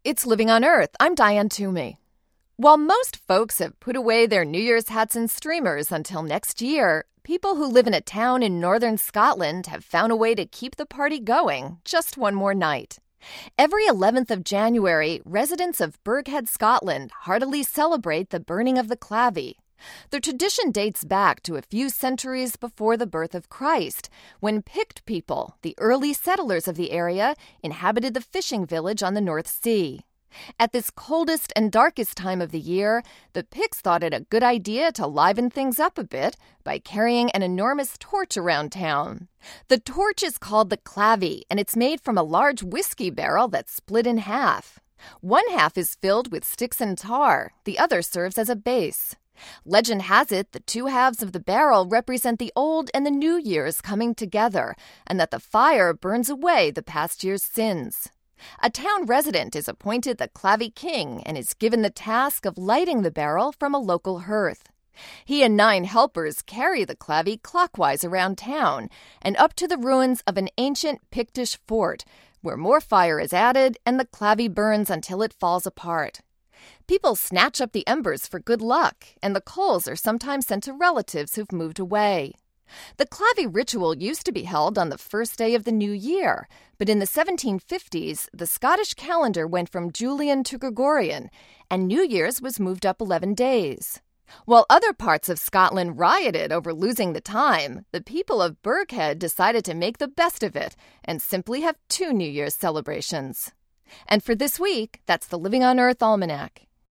It's Living on Earth. I'm Diane Toomey. While most folks have put away their New Year's hats and streamers until next year, people who live in a town in northern Scotland have found a way to keep the party going just one more night. Every 11th of January, residents of Burghead, Scotland, heartily celebrate the burning of the clavvy. The tradition dates back to a few centuries before the birth of Christ, when Pict people, the early settlers of the area, inhabited the fishing village on the North Sea. At this coldest and darkest time of the year, the Picts thought it a good idea to liven things up a bit by carrying an enormous torch around town. The torch is called the clavvy, and it's made from a large whiskey barrel that's split in half. One half is filled with sticks and tar, the other serves as a base. Legend has it the two halves of the barrel represent the old and the new years coming together, and that the fire burns away the past year's sins. A town resident is appointed the clavvy king and is given the task of lighting the barrel from a local hearth. He and 9 helpers carry the clavvy clockwise around town and up to the ruins of an ancient Pictish fort, where more fire is added and the clavvy burns until it falls apart. People snatch up the embers for good luck, and the coals are sometimes sent to relatives who've moved away. The clavvy ritual used to be held on the first day of the new year, but in the 1750s, the Scottish calendar went from Julian to Gregorian, and New Year's was moved up 11 days. While other parts of Scotland rioted over losing the time, the people of Burghead decided to make the best of it and simply have 2 New Year's celebrations. And for this week, that's the Living on Earth Almanac.